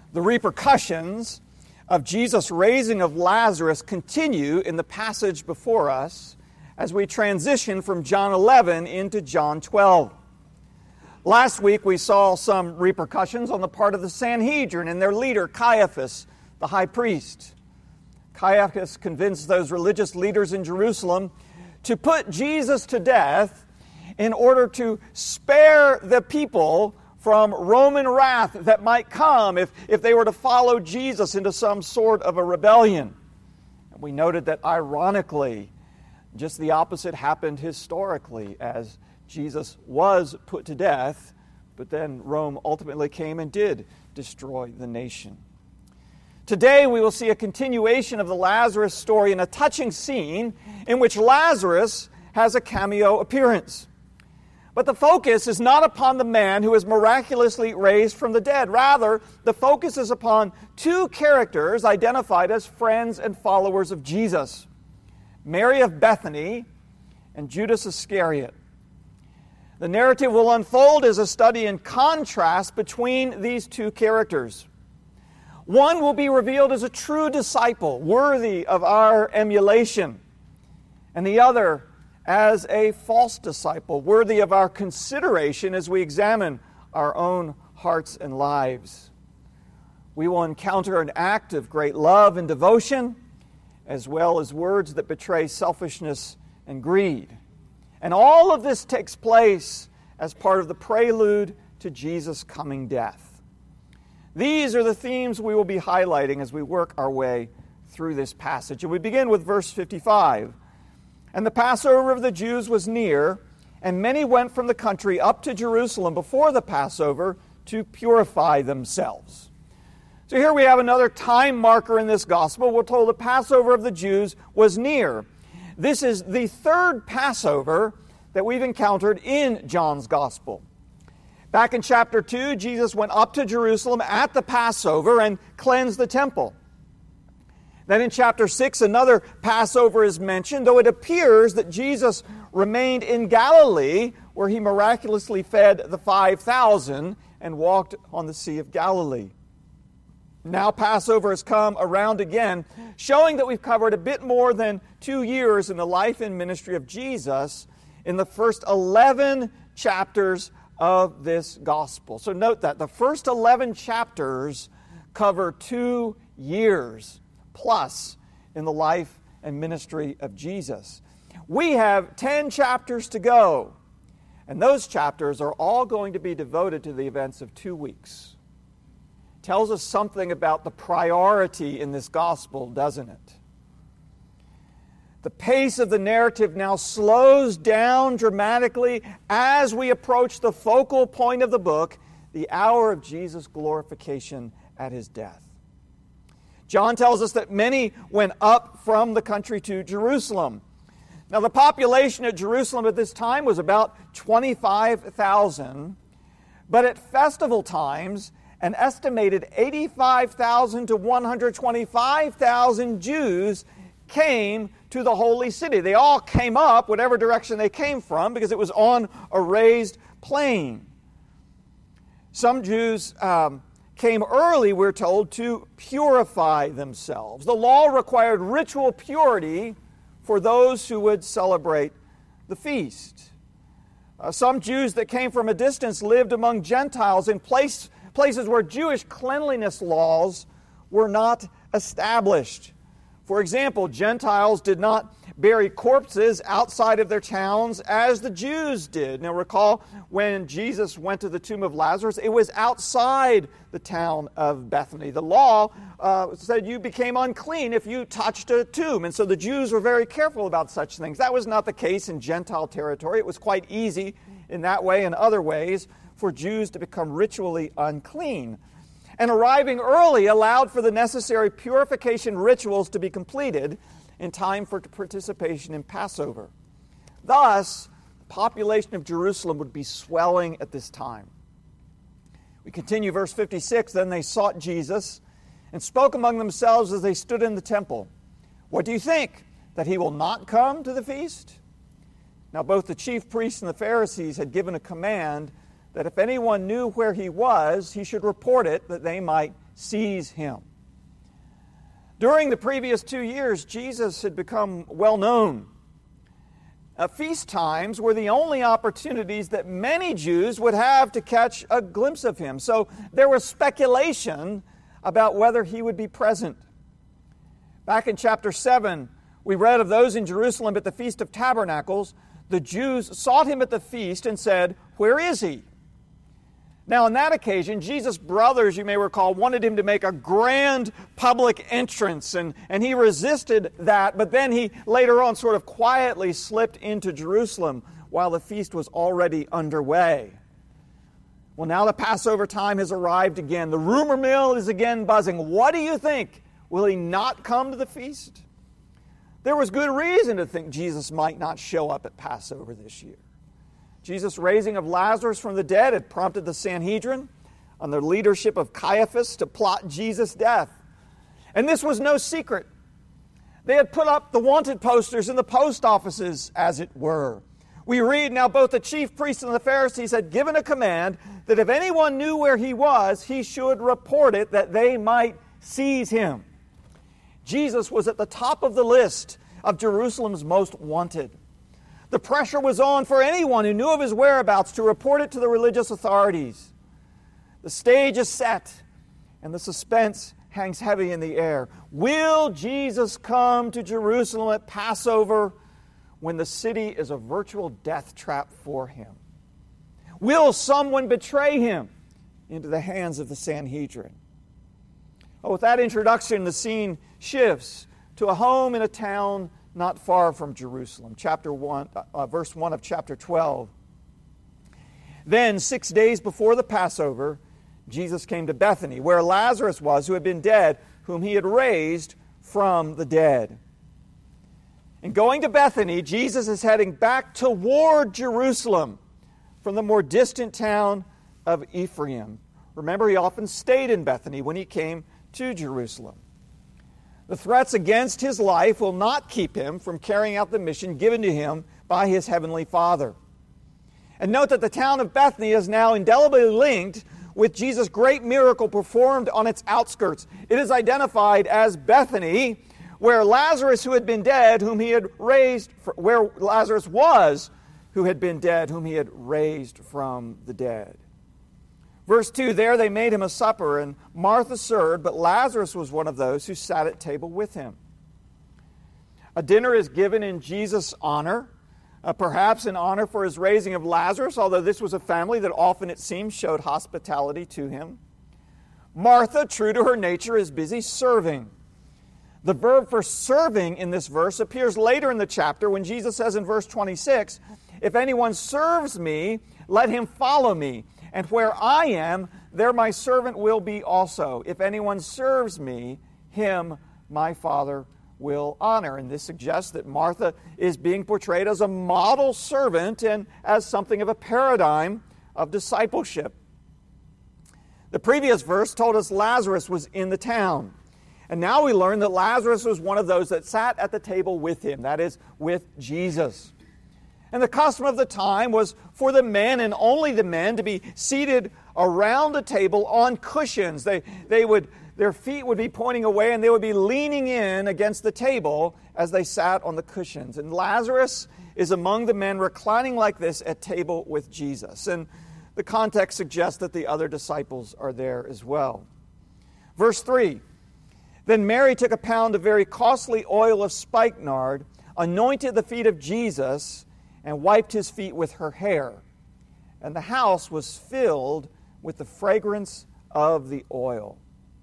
The repercussions of Jesus' raising of Lazarus continue in the passage before us as we transition from John 11 into John 12. Last week we saw some repercussions on the part of the Sanhedrin and their leader Caiaphas, the high priest. Caiaphas convinced those religious leaders in Jerusalem to put Jesus to death in order to spare the people from Roman wrath that might come if they were to follow Jesus into some sort of a rebellion. And we noted that ironically, just the opposite happened historically, as Jesus was put to death, but then Rome ultimately came and did destroy the nation. Today we will see a continuation of the Lazarus story in a touching scene in which Lazarus has a cameo appearance. But the focus is not upon the man who is miraculously raised from the dead. Rather, the focus is upon two characters identified as friends and followers of Jesus: Mary of Bethany and Judas Iscariot. The narrative will unfold as a study in contrast between these two characters. One will be revealed as a true disciple, worthy of our emulation, and the other as a false disciple, worthy of our consideration as we examine our own hearts and lives. We will encounter an act of great love and devotion, as well as words that betray selfishness and greed. And all of this takes place as part of the prelude to Jesus' coming death. These are the themes we will be highlighting as we work our way through this passage. And we begin with verse 55. And the Passover of the Jews was near, and many went from the country up to Jerusalem before the Passover to purify themselves. So here we have another time marker in this gospel. We're told the Passover of the Jews was near. This is the third Passover that we've encountered in John's gospel. Back in chapter 2, Jesus went up to Jerusalem at the Passover and cleansed the temple. Then in chapter 6, another Passover is mentioned, though it appears that Jesus remained in Galilee, where he miraculously fed the 5,000 and walked on the Sea of Galilee. Now Passover has come around again, showing that we've covered a bit more than 2 years in the life and ministry of Jesus in the first 11 chapters of this gospel. So note that the first 11 chapters cover 2 years plus in the life and ministry of Jesus. We have 10 chapters to go, and those chapters are all going to be devoted to the events of 2 weeks. Tells us something about the priority in this gospel, doesn't it? The pace of the narrative now slows down dramatically as we approach the focal point of the book, the hour of Jesus' glorification at his death. John tells us that many went up from the country to Jerusalem. Now, the population at Jerusalem at this time was about 25,000, but at festival times, an estimated 85,000 to 125,000 Jews came to the holy city. They all came up, whatever direction they came from, because it was on a raised plain. Some Jews came early, we're told, to purify themselves. The law required ritual purity for those who would celebrate the feast. Some Jews that came from a distance lived among Gentiles in places where Jewish cleanliness laws were not established. For example, Gentiles did not bury corpses outside of their towns as the Jews did. Now recall, when Jesus went to the tomb of Lazarus, it was outside the town of Bethany. The law said you became unclean if you touched a tomb, and so the Jews were very careful about such things. That was not the case in Gentile territory. It was quite easy in that way and other ways for Jews to become ritually unclean. And arriving early allowed for the necessary purification rituals to be completed in time for participation in Passover. Thus, the population of Jerusalem would be swelling at this time. We continue, verse 56, Then they sought Jesus and spoke among themselves as they stood in the temple. What do you think? That he will not come to the feast? Now both the chief priests and the Pharisees had given a command that if anyone knew where he was, he should report it, that they might seize him. During the previous 2 years, Jesus had become well known. Feast times were the only opportunities that many Jews would have to catch a glimpse of him. So there was speculation about whether he would be present. Back in chapter 7, we read of those in Jerusalem at the Feast of Tabernacles. The Jews sought him at the feast and said, "Where is he?" Now, on that occasion, Jesus' brothers, you may recall, wanted him to make a grand public entrance, and he resisted that, but then he later on sort of quietly slipped into Jerusalem while the feast was already underway. Well, now the Passover time has arrived again. The rumor mill is again buzzing. What do you think? Will he not come to the feast? There was good reason to think Jesus might not show up at Passover this year. Jesus' raising of Lazarus from the dead had prompted the Sanhedrin, under the leadership of Caiaphas, to plot Jesus' death. And this was no secret. They had put up the wanted posters in the post offices, as it were. We read, now both the chief priests and the Pharisees had given a command that if anyone knew where he was, he should report it, that they might seize him. Jesus was at the top of the list of Jerusalem's most wanted. The pressure was on for anyone who knew of his whereabouts to report it to the religious authorities. The stage is set, and the suspense hangs heavy in the air. Will Jesus come to Jerusalem at Passover when the city is a virtual death trap for him? Will someone betray him into the hands of the Sanhedrin? Oh, with that introduction, the scene shifts to a home in a town not far from Jerusalem. Verse 1 of chapter 12. Then, 6 days before the Passover, Jesus came to Bethany, where Lazarus was, who had been dead, whom he had raised from the dead. In going to Bethany, Jesus is heading back toward Jerusalem from the more distant town of Ephraim. Remember, he often stayed in Bethany when he came to Jerusalem. The threats against his life will not keep him from carrying out the mission given to him by his heavenly Father. And note that the town of Bethany is now indelibly linked with Jesus' great miracle performed on its outskirts. It is identified as Bethany, where Lazarus, who had been dead, whom he had raised, where Lazarus was, who had been dead, whom he had raised from the dead. Verse 2, there they made him a supper, and Martha served, but Lazarus was one of those who sat at table with him. A dinner is given in Jesus' honor, perhaps in honor for his raising of Lazarus, although this was a family that often, it seems, showed hospitality to him. Martha, true to her nature, is busy serving. The verb for serving in this verse appears later in the chapter when Jesus says in verse 26, if anyone serves me, let him follow me. And where I am, there my servant will be also. If anyone serves me, him my Father will honor. And this suggests that Martha is being portrayed as a model servant and as something of a paradigm of discipleship. The previous verse told us Lazarus was in the town. And now we learn that Lazarus was one of those that sat at the table with him, that is, with Jesus. And the custom of the time was for the men, and only the men, to be seated around the table on cushions. Their feet would be pointing away, and they would be leaning in against the table as they sat on the cushions. And Lazarus is among the men reclining like this at table with Jesus. And the context suggests that the other disciples are there as well. Verse 3, then Mary took a pound of very costly oil of spikenard, anointed the feet of Jesus, and wiped his feet with her hair. And the house was filled with the fragrance of the oil.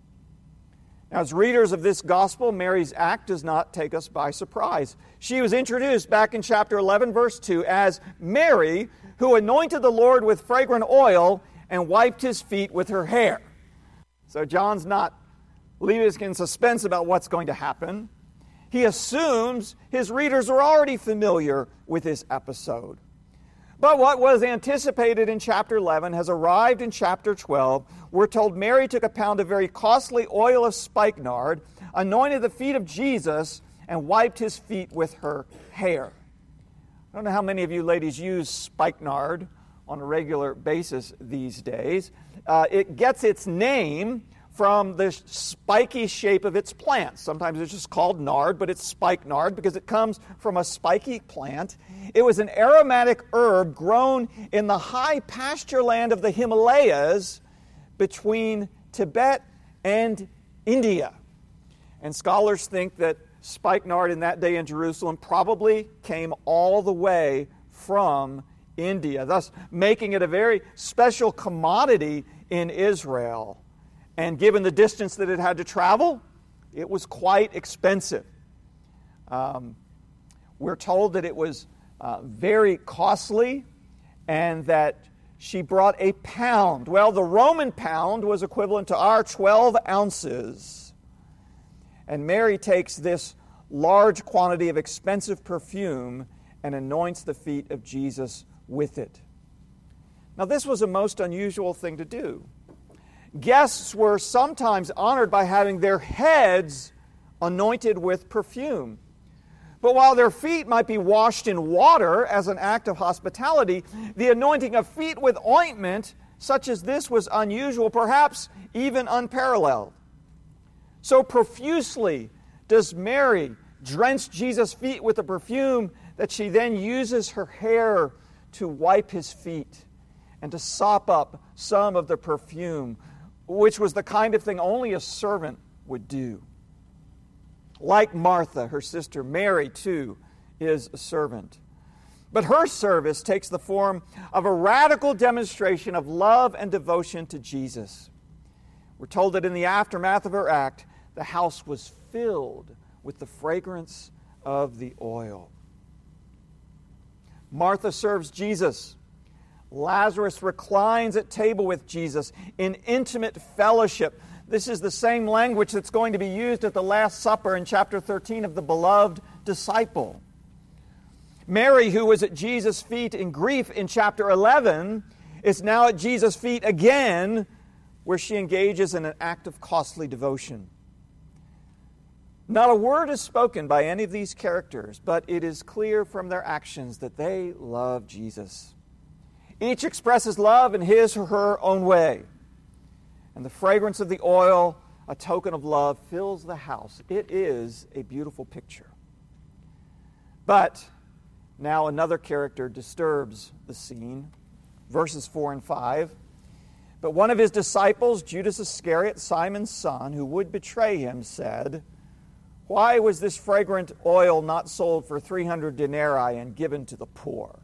Now, as readers of this gospel, Mary's act does not take us by surprise. She was introduced back in chapter 11, verse 2, as Mary, who anointed the Lord with fragrant oil and wiped his feet with her hair. So John's not leaving us in suspense about what's going to happen. He assumes his readers are already familiar with this episode. But what was anticipated in chapter 11 has arrived in chapter 12. We're told Mary took a pound of very costly oil of spikenard, anointed the feet of Jesus, and wiped his feet with her hair. I don't know how many of you ladies use spikenard on a regular basis these days. It gets its name from the spiky shape of its plant. Sometimes it's just called nard, but it's spikenard because it comes from a spiky plant. It was an aromatic herb grown in the high pasture land of the Himalayas between Tibet and India. And scholars think that spikenard in that day in Jerusalem probably came all the way from India, thus making it a very special commodity in Israel. And given the distance that it had to travel, it was quite expensive. We're told that it was very costly and that she brought a pound. Well, the Roman pound was equivalent to our 12 ounces. And Mary takes this large quantity of expensive perfume and anoints the feet of Jesus with it. Now, this was a most unusual thing to do. Guests were sometimes honored by having their heads anointed with perfume. But while their feet might be washed in water as an act of hospitality, the anointing of feet with ointment, such as this, was unusual, perhaps even unparalleled. So profusely does Mary drench Jesus' feet with the perfume that she then uses her hair to wipe his feet and to sop up some of the perfume, which was the kind of thing only a servant would do. Like Martha, her sister, Mary, too, is a servant. But her service takes the form of a radical demonstration of love and devotion to Jesus. We're told that in the aftermath of her act, the house was filled with the fragrance of the oil. Martha serves Jesus. Lazarus reclines at table with Jesus in intimate fellowship. This is the same language that's going to be used at the Last Supper in chapter 13 of the beloved disciple. Mary, who was at Jesus' feet in grief in chapter 11, is now at Jesus' feet again, where she engages in an act of costly devotion. Not a word is spoken by any of these characters, but it is clear from their actions that they love Jesus. Each expresses love in his or her own way. And the fragrance of the oil, a token of love, fills the house. It is a beautiful picture. But now another character disturbs the scene. Verses 4 and 5. But one of his disciples, Judas Iscariot, Simon's son, who would betray him, said, "Why was this fragrant oil not sold for 300 denarii and given to the poor?"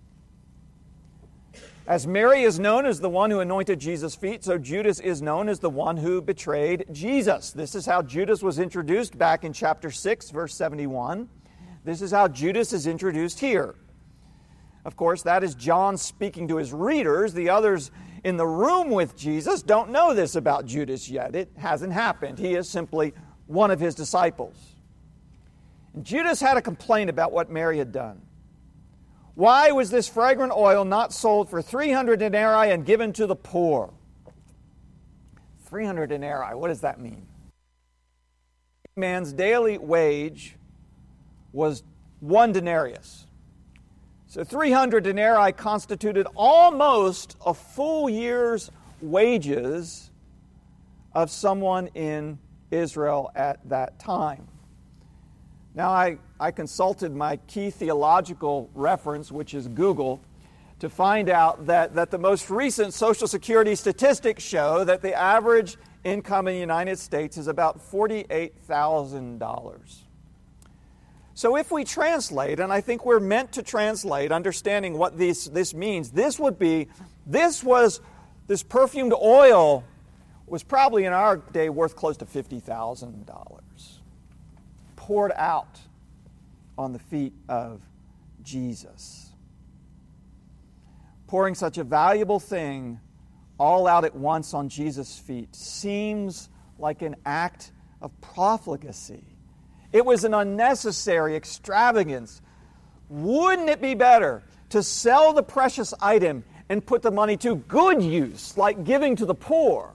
As Mary is known as the one who anointed Jesus' feet, so Judas is known as the one who betrayed Jesus. This is how Judas was introduced back in chapter 6, verse 71. This is how Judas is introduced here. Of course, that is John speaking to his readers. The others in the room with Jesus don't know this about Judas yet. It hasn't happened. He is simply one of his disciples. And Judas had a complaint about what Mary had done. Why was this fragrant oil not sold for 300 denarii and given to the poor? 300 denarii, what does that mean? A man's daily wage was 1 denarius. So 300 denarii constituted almost a full year's wages of someone in Israel at that time. Now, I consulted my key theological reference, which is Google, to find out that the most recent Social Security statistics show that the average income in the United States is about $48,000. So if we translate, and I think we're meant to translate, understanding what this means, this perfumed oil was probably in our day worth close to $50,000. Poured out on the feet of Jesus. Pouring such a valuable thing all out at once on Jesus' feet seems like an act of profligacy. It was an unnecessary extravagance. Wouldn't it be better to sell the precious item and put the money to good use, like giving to the poor?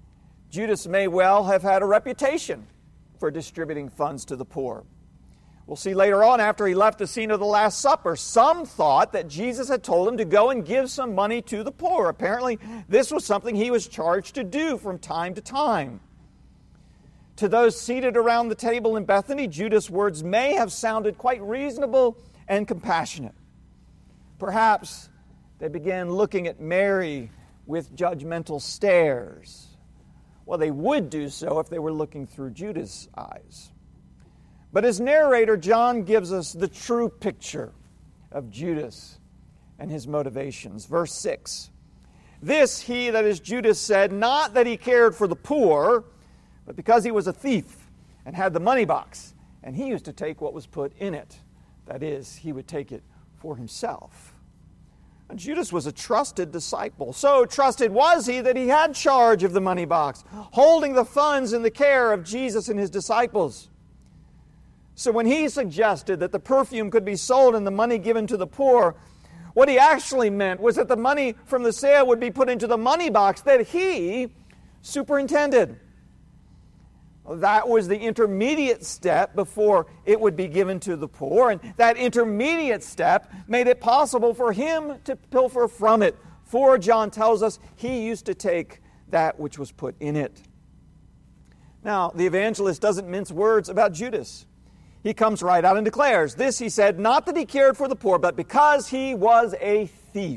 Judas may well have had a reputation for distributing funds to the poor. We'll see later on, after he left the scene of the Last Supper, some thought that Jesus had told him to go and give some money to the poor. Apparently, this was something he was charged to do from time to time. To those seated around the table in Bethany, Judas' words may have sounded quite reasonable and compassionate. Perhaps they began looking at Mary with judgmental stares. Well, they would do so if they were looking through Judas' eyes. But as narrator, John gives us the true picture of Judas and his motivations. Verse 6, "This he," that is Judas, "said, not that he cared for the poor, but because he was a thief and had the money box, and he used to take what was put in it." That is, he would take it for himself. And Judas was a trusted disciple. So trusted was he that he had charge of the money box, holding the funds in the care of Jesus and his disciples. So when he suggested that the perfume could be sold and the money given to the poor, what he actually meant was that the money from the sale would be put into the money box that he superintended. That was the intermediate step before it would be given to the poor, and that intermediate step made it possible for him to pilfer from it. For, John tells us, he used to take that which was put in it. Now, the evangelist doesn't mince words about Judas. He comes right out and declares, "This," he said, "not that he cared for the poor, but because he was a thief."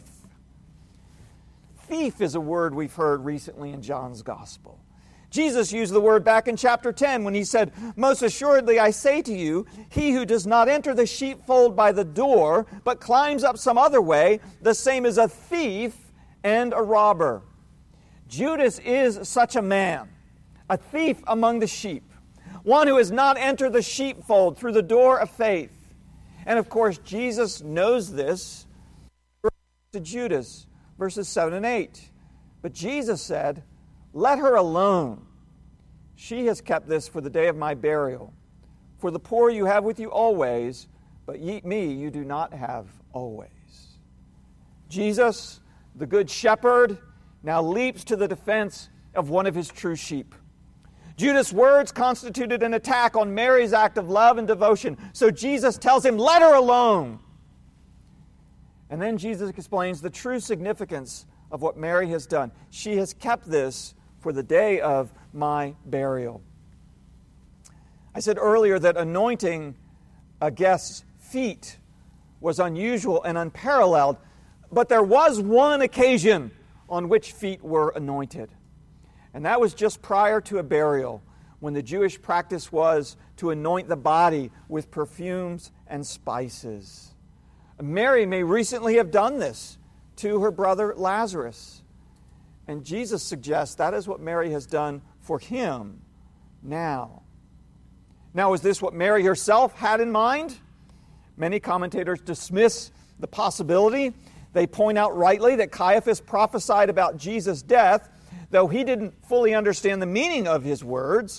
Thief is a word we've heard recently in John's Gospel. Jesus used the word back in chapter 10 when he said, "Most assuredly I say to you, he who does not enter the sheepfold by the door, but climbs up some other way, the same is a thief and a robber." Judas is such a man, a thief among the sheep. One who has not entered the sheepfold through the door of faith. And of course, Jesus knows this to Judas, verses 7 and 8. But Jesus said, "Let her alone. She has kept this for the day of my burial. For the poor you have with you always, but me you do not have always." Jesus, the good shepherd, now leaps to the defense of one of his true sheep. Judas' words constituted an attack on Mary's act of love and devotion. So Jesus tells him, "Let her alone." And then Jesus explains the true significance of what Mary has done. "She has kept this for the day of my burial." I said earlier that anointing a guest's feet was unusual and unparalleled, but there was one occasion on which feet were anointed. And that was just prior to a burial, when the Jewish practice was to anoint the body with perfumes and spices. Mary may recently have done this to her brother Lazarus. And Jesus suggests that is what Mary has done for him now. Now, is this what Mary herself had in mind? Many commentators dismiss the possibility. They point out rightly that Caiaphas prophesied about Jesus' death, though he didn't fully understand the meaning of his words.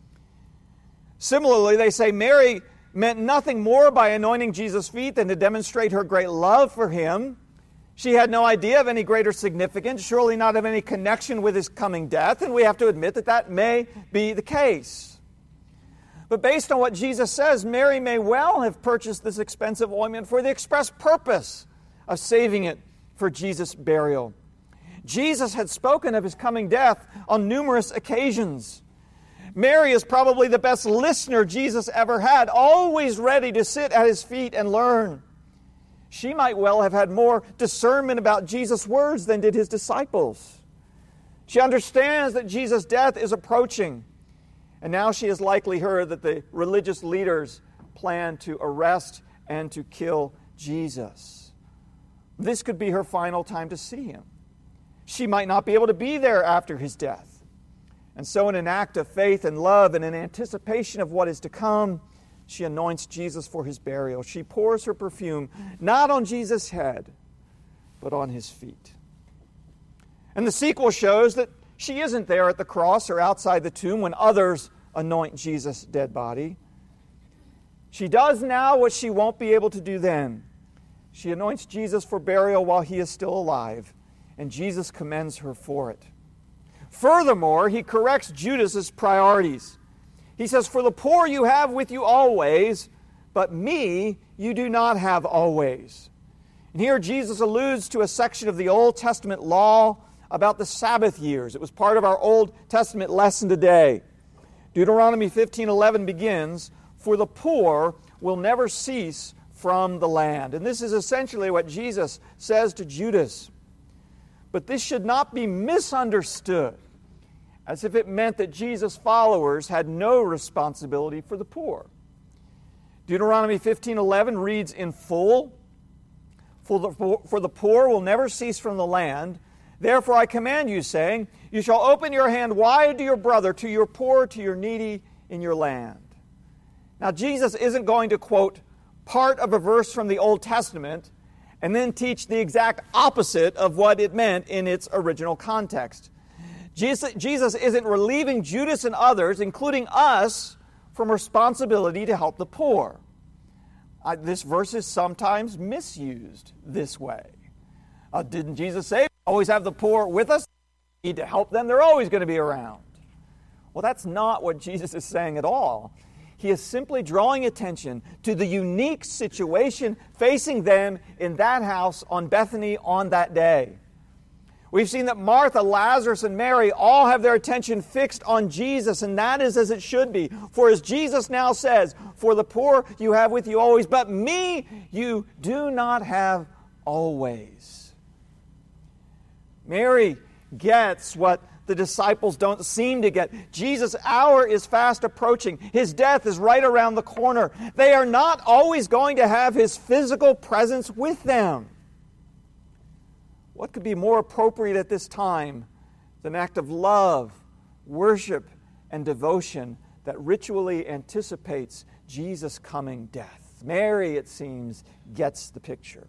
Similarly, they say Mary meant nothing more by anointing Jesus' feet than to demonstrate her great love for him. She had no idea of any greater significance, surely not of any connection with his coming death, and we have to admit that that may be the case. But based on what Jesus says, Mary may well have purchased this expensive ointment for the express purpose of saving it for Jesus' burial. Jesus had spoken of his coming death on numerous occasions. Mary is probably the best listener Jesus ever had, always ready to sit at his feet and learn. She might well have had more discernment about Jesus' words than did his disciples. She understands that Jesus' death is approaching, and now she has likely heard that the religious leaders plan to arrest and to kill Jesus. This could be her final time to see him. She might not be able to be there after his death. And so in an act of faith and love and in anticipation of what is to come, she anoints Jesus for his burial. She pours her perfume not on Jesus' head, but on his feet. And the sequel shows that she isn't there at the cross or outside the tomb when others anoint Jesus' dead body. She does now what she won't be able to do then. She anoints Jesus for burial while he is still alive, and Jesus commends her for it. Furthermore, he corrects Judas's priorities. He says, "For the poor you have with you always, but me you do not have always." And here Jesus alludes to a section of the Old Testament law about the Sabbath years. It was part of our Old Testament lesson today. Deuteronomy 15:11 begins, "For the poor will never cease from the land." And this is essentially what Jesus says to Judas. But this should not be misunderstood as if it meant that Jesus' followers had no responsibility for the poor. Deuteronomy 15:11 reads in full, For the poor will never cease from the land. Therefore I command you, saying, you shall open your hand wide to your brother, to your poor, to your needy in your land." Now Jesus isn't going to quote part of a verse from the Old Testament and then teach the exact opposite of what it meant in its original context. Jesus isn't relieving Judas and others, including us, from responsibility to help the poor. This verse is sometimes misused this way. Didn't Jesus say, always have the poor with us? We need to help them. They're always going to be around. Well, that's not what Jesus is saying at all. He is simply drawing attention to the unique situation facing them in that house on Bethany on that day. We've seen that Martha, Lazarus, and Mary all have their attention fixed on Jesus, and that is as it should be. For as Jesus now says, "For the poor you have with you always, but me you do not have always." Mary gets what the disciples don't seem to get. Jesus' hour is fast approaching. His death is right around the corner. They are not always going to have His physical presence with them. What could be more appropriate at this time than an act of love, worship, and devotion that ritually anticipates Jesus' coming death? Mary, it seems, gets the picture.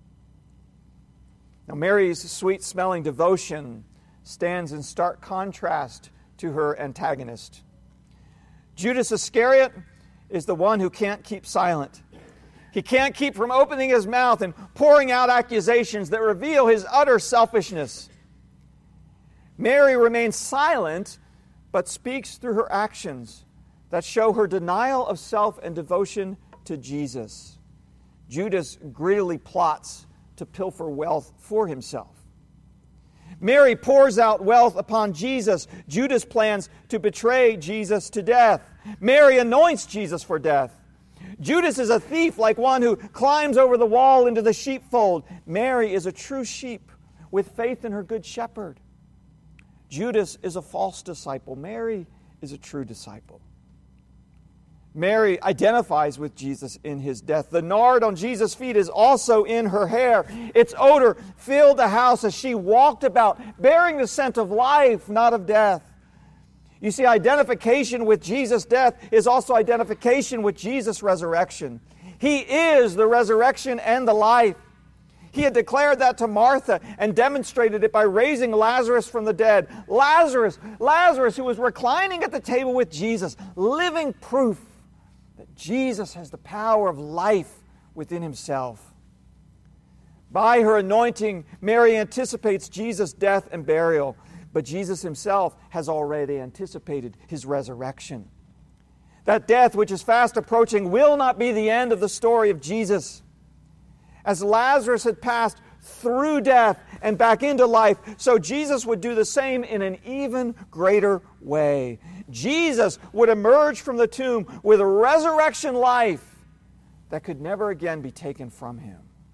Now, Mary's sweet-smelling devotion stands in stark contrast to her antagonist. Judas Iscariot is the one who can't keep silent. He can't keep from opening his mouth and pouring out accusations that reveal his utter selfishness. Mary remains silent, but speaks through her actions that show her denial of self and devotion to Jesus. Judas greedily plots to pilfer wealth for himself. Mary pours out wealth upon Jesus. Judas plans to betray Jesus to death. Mary anoints Jesus for death. Judas is a thief, like one who climbs over the wall into the sheepfold. Mary is a true sheep with faith in her good shepherd. Judas is a false disciple. Mary is a true disciple. Mary identifies with Jesus in His death. The nard on Jesus' feet is also in her hair. Its odor filled the house as she walked about, bearing the scent of life, not of death. You see, identification with Jesus' death is also identification with Jesus' resurrection. He is the resurrection and the life. He had declared that to Martha and demonstrated it by raising Lazarus from the dead. Lazarus, who was reclining at the table with Jesus, living proof that Jesus has the power of life within Himself. By her anointing, Mary anticipates Jesus' death and burial. But Jesus Himself has already anticipated His resurrection. That death, which is fast approaching, will not be the end of the story of Jesus. As Lazarus had passed through death and back into life, so Jesus would do the same in an even greater way. Jesus would emerge from the tomb with a resurrection life that could never again be taken from Him.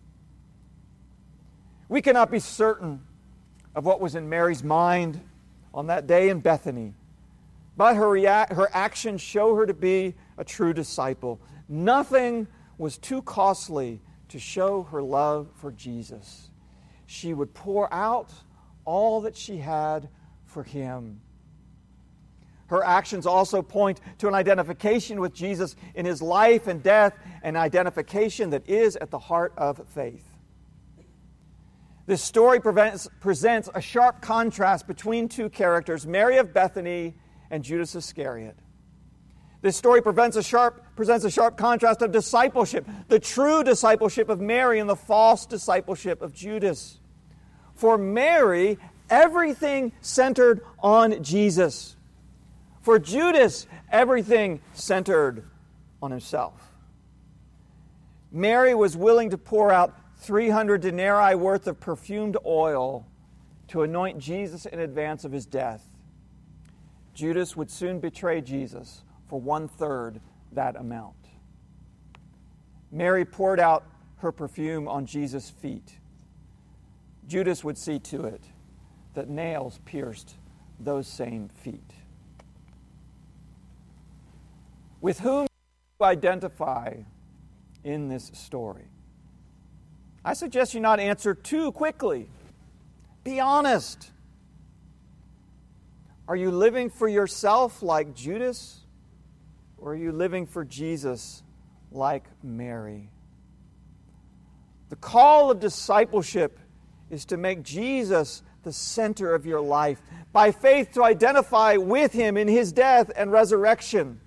We cannot be certain of what was in Mary's mind on that day in Bethany, but her actions show her to be a true disciple. Nothing was too costly to show her love for Jesus. She would pour out all that she had for Him. Her actions also point to an identification with Jesus in His life and death, an identification that is at the heart of faith. This story presents a sharp contrast between two characters, Mary of Bethany and Judas Iscariot. This story presents a sharp contrast of discipleship, the true discipleship of Mary and the false discipleship of Judas. For Mary, everything centered on Jesus. For Judas, everything centered on himself. Mary was willing to pour out 300 denarii worth of perfumed oil to anoint Jesus in advance of his death. Judas would soon betray Jesus for 1/3 that amount. Mary poured out her perfume on Jesus' feet. Judas would see to it that nails pierced those same feet. With whom do you identify in this story? I suggest you not answer too quickly. Be honest. Are you living for yourself like Judas, or are you living for Jesus like Mary? The call of discipleship is to make Jesus the center of your life, by faith to identify with him in his death and resurrection.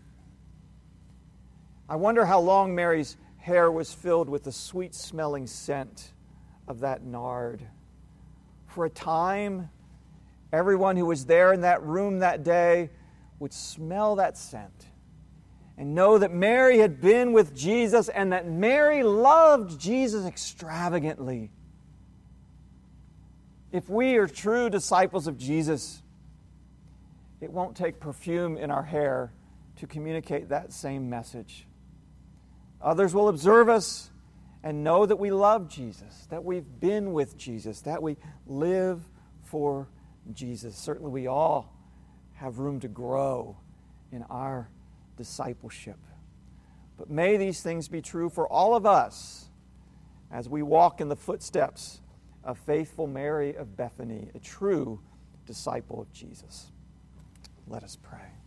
I wonder how long Mary's hair was filled with the sweet-smelling scent of that nard. For a time, everyone who was there in that room that day would smell that scent and know that Mary had been with Jesus and that Mary loved Jesus extravagantly. If we are true disciples of Jesus, it won't take perfume in our hair to communicate that same message. Others will observe us and know that we love Jesus, that we've been with Jesus, that we live for Jesus. Certainly we all have room to grow in our discipleship. But may these things be true for all of us as we walk in the footsteps of faithful Mary of Bethany, a true disciple of Jesus. Let us pray.